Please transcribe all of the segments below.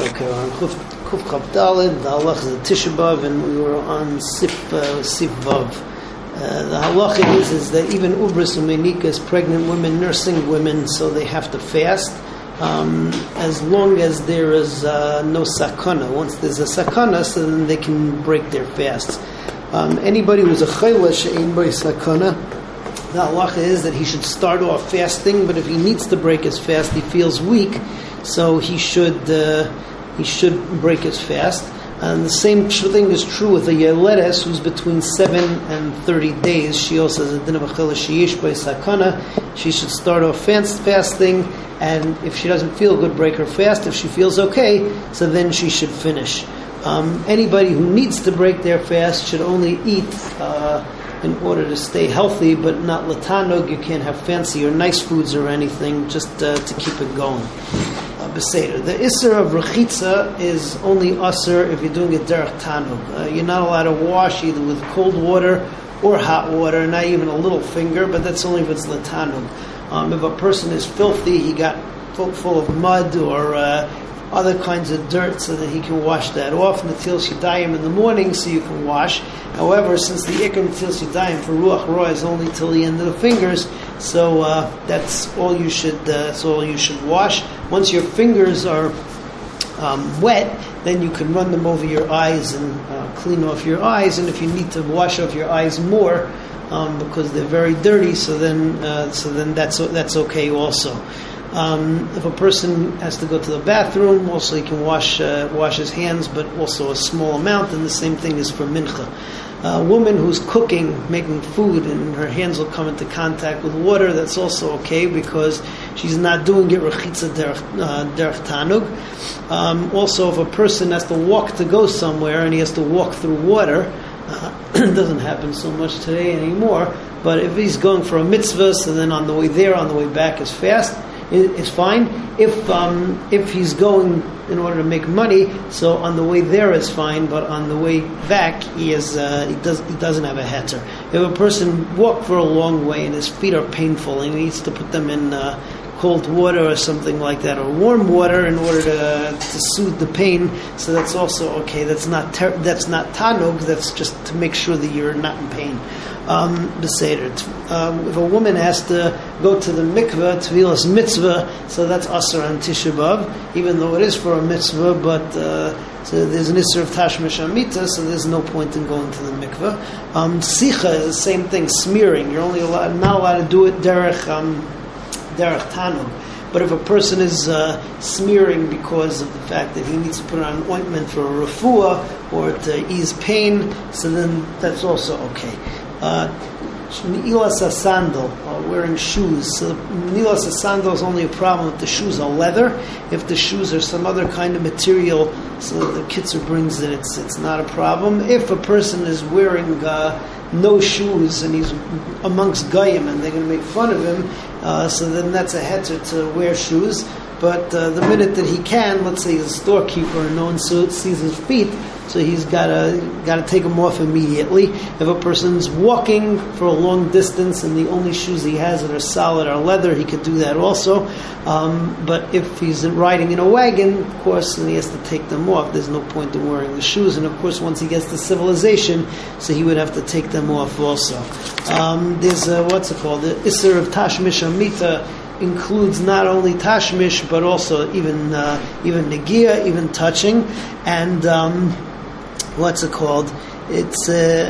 Okay, we're on Kuf Chav Daled. The halach is a Tisha B'Av, and we were on Sif Vav. The halacha is that even ubris umenikas, pregnant women, nursing women, so they have to fast as long as there is no sakana. Once there's a sakana, so then they can break their fasts. Anybody who's a chayla she'ein by sakana, the halacha is that he should start off fasting, but if he needs to break his fast, he feels weak, so he should break his fast. And the same thing is true with a Yeledes who's between 7 and 30 days. She also has a din of a chila sheyesh by sakana. She should start off fasting, and if she doesn't feel good, break her fast. If she feels okay, so then she should finish. Anybody who needs to break their fast should only eat in order to stay healthy, but not latanog. You can't have fancy or nice foods or anything, just to keep it going. Beseder. The Isser of Rechitza is only Asr if you're doing it derech tanug. You're not allowed to wash either with cold water or hot water, not even a little finger, but that's only if it's latanug. If a person is filthy, he got full of mud or other kinds of dirt, so that he can wash that off. Natil Shidayim in the morning, so you can wash. However, since the Ikar Natil Shidayim for Ruach Ra is only till the end of the fingers, so that's all you should. That's all you should wash. Once your fingers are wet, then you can run them over your eyes and clean off your eyes. And if you need to wash off your eyes more because they're very dirty, so then that's okay also. If a person has to go to the bathroom, also he can wash his hands, but also a small amount, and the same thing is for mincha. A woman who's cooking, making food, and her hands will come into contact with water, that's also okay, because she's not doing it rechitza derech tanug. Also, if a person has to walk to go somewhere, and he has to walk through water, it doesn't happen so much today anymore, but if he's going for a mitzvah, so then on the way there, on the way back is fast, it's fine. If he's going in order to make money, so on the way there is fine, but on the way back he doesn't have a heter. If a person walked for a long way and his feet are painful and he needs to put them in cold water or something like that, or warm water in order to soothe the pain, so that's also okay. That's not tanug. That's just to make sure that you're not in pain. Beseder. If a woman has to go to the mikveh, tevilas mitzvah, so that's asr on Tisha B'Av, even though it is for a mitzvah, but so there's an isser of tashmish amita, so there's no point in going to the mikveh. Sicha is the same thing, smearing. You're only not allowed to do it derech tanug. But if a person is smearing because of the fact that he needs to put on an ointment for a refuah or to ease pain, so then that's also okay. Ni'ilas sandal, wearing shoes. So ni'ilas sandal is only a problem if the shoes are leather. If the shoes are some other kind of material, so the Kitzur brings it, it's not a problem. If a person is wearing no shoes and he's amongst Goyim and they're going to make fun of him, so then that's a heter to wear shoes. But the minute that he can, let's say he's a storekeeper and no one sees his feet, so he's got to take them off immediately. If a person's walking for a long distance and the only shoes he has that are solid are leather, he could do that also. But if he's riding in a wagon, of course, then he has to take them off. There's no point in wearing the shoes. And of course, once he gets to civilization, so he would have to take them off also. There's what's it called? The Isser of Tashmish Amita includes not only tashmish but also even negia, even touching, and what's it called? It's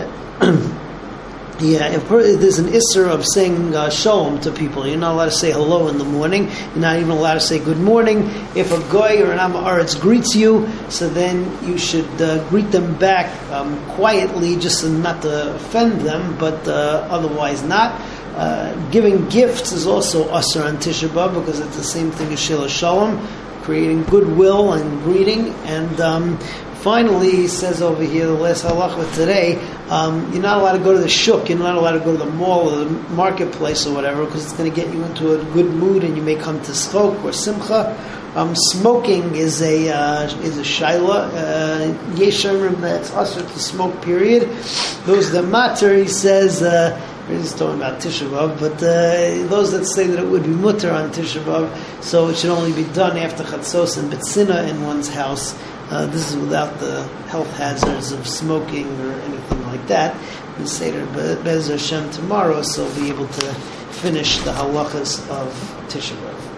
if there's an isser of saying shalom to people, you're not allowed to say hello in the morning. You're not even allowed to say good morning. If a goy or an am haaretz greets you, so then you should greet them back quietly, just not to offend them, but otherwise not. Giving gifts is also asr on Tisha B'Av because it's the same thing as Shila Shalom, creating goodwill and greeting. And finally, he says over here, the last halacha today, you're not allowed to go to the shuk, you're not allowed to go to the mall or the marketplace or whatever, because it's going to get you into a good mood and you may come to schok or simcha. Smoking is a shaila. Yeshayim that's asr to smoke. Period. Those the matter, he says, He's talking about Tisha B'Av, but those that say that it would be mutter on Tisha B'Av, so it should only be done after Chatzos and B'tzina in one's house. This is without the health hazards of smoking or anything like that. We say to Be'ez Hashem tomorrow, so we'll be able to finish the halachas of Tisha B'Av.